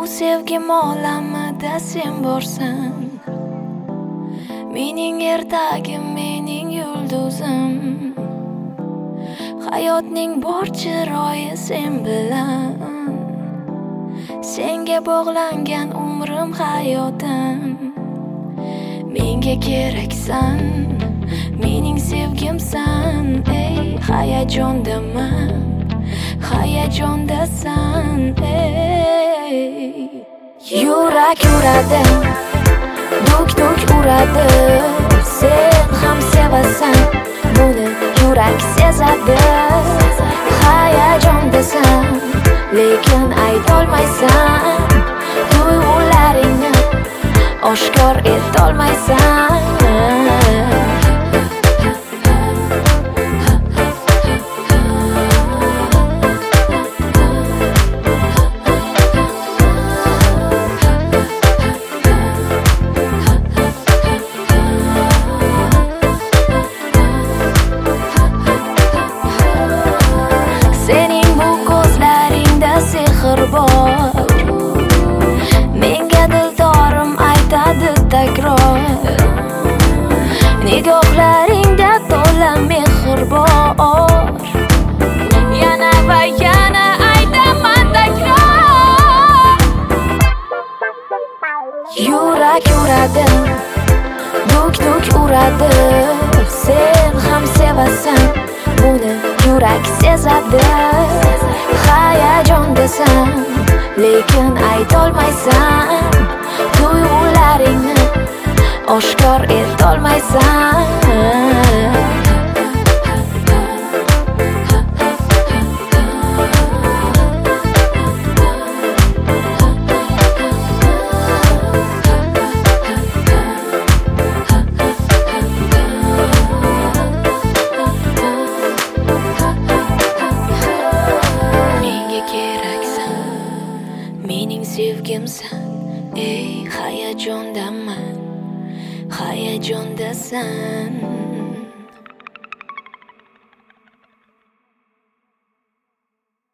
sevgim olamida sen borsan, mening ertagim, mening yulduzim. Hayotning bor chiroyi sen bilan, senga bog'langan umrim, hayotim. Menga keraksan, mening sevgimsan. Ey hayajondaman, hayajondasan. Ey yurak uradi, duk duk uradi. Sen ham sevasan, buni yurak sezadi. Hayajondasan, lekin aytolmaysan. Tuyg'ularingni oshkor etolmaysan. Sening bu ko'zlaringda sehr bor, menga dildorim aytadi takror. Nigohlaringda to'la mehr bor, yana va yana aytaman takror. Yurak uradi, duk duk uradi. Sen ham sevasan, buni yurak sezadi. Hayajondasan, lekin aytolmaysan. Tuyg'ularingni oshkor etolmaysan. Mening sevgimsan, ey hayajondaman, hayajondasan.